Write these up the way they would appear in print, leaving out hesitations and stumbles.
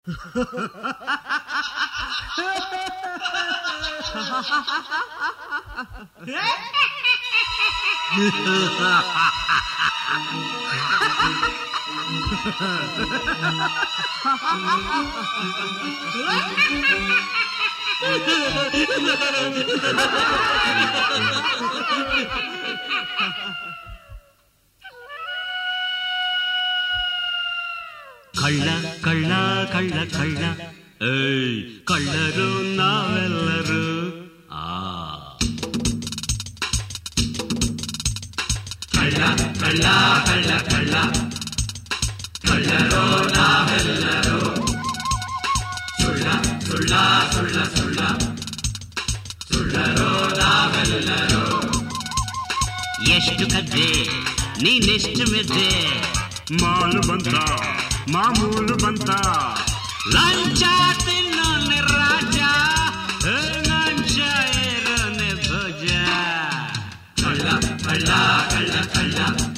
ಕಳ್ಳ ಕಳ್ಳ ಕಳ್ಳ ಕಳ್ಳ ಏಯ್ ಕಳ್ಳರು ನಾವೆಲ್ಲರೂ ಕಳ್ಳ ಕಳ್ಳ ಕಳ್ಳ ಕಳ್ಳ ಕಳ್ಳರು ನಾವೆಲ್ಲರೂ ಸುಳ್ಳ ಸುಳ್ಳ ಸುಳ್ಳ ಸುಳ್ಳ ಸುಳ್ಳರು ನಾವೆಲ್ಲರೂ ಎಷ್ಟು ಕದ್ದೆ ನೀನೆಷ್ಟು ಮೆದ್ದೆ ಮಾಲು ಬಂತ ಮಾಮೂಲು ಬಂತ ಲಂಚ ತಿನ್ನೋನೆ ರಾಜ ಲಂಚ ಏರೋನೆ ಭೋಜ ಕಳ್ಳ ಕಳ್ಳ ಕಳ್ಳ ಕಳ್ಳ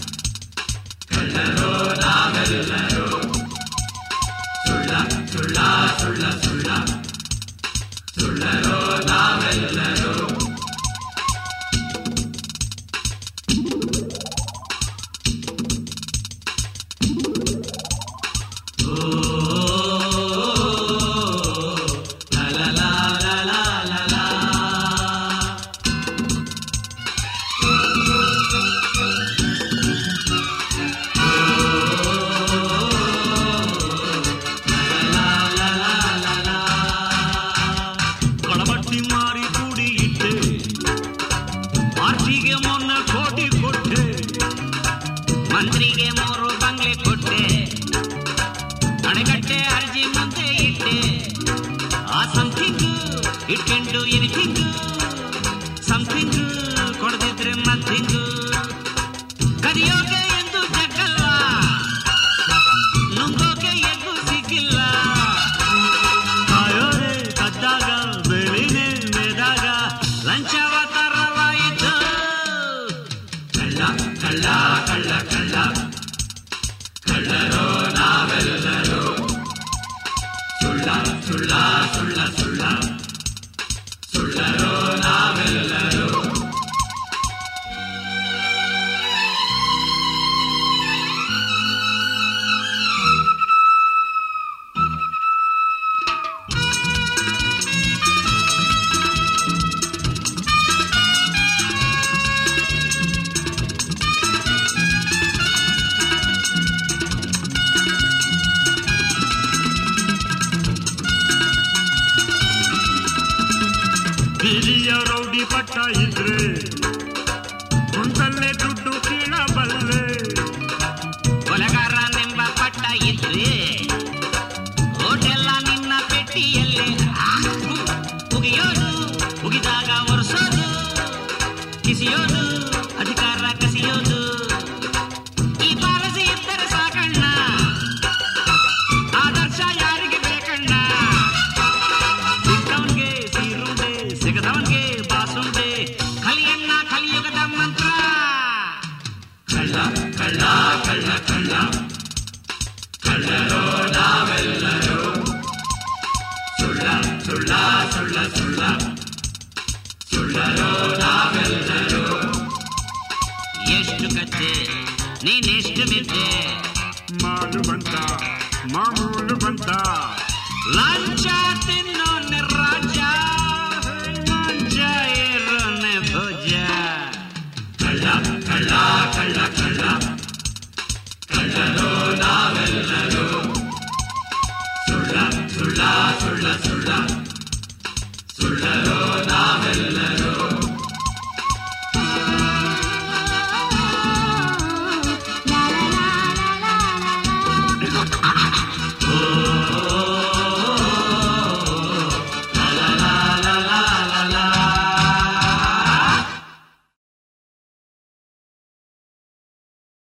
ಕಳ್ಳರು ನಾವೆಲ್ಲರೂ ಸುಳ್ಳ ಸುಳ್ಳ ಸುಳ್ಳ ಸುಳ್ಳ ಸುಳ್ಳರು ನಾವೆಲ್ಲರೂ ಸುಳ್ಳ ಸುಳ್ಳ ಸುಳ್ಳ ಸುಳ್ಳರು ನಾವೆಲ್ಲ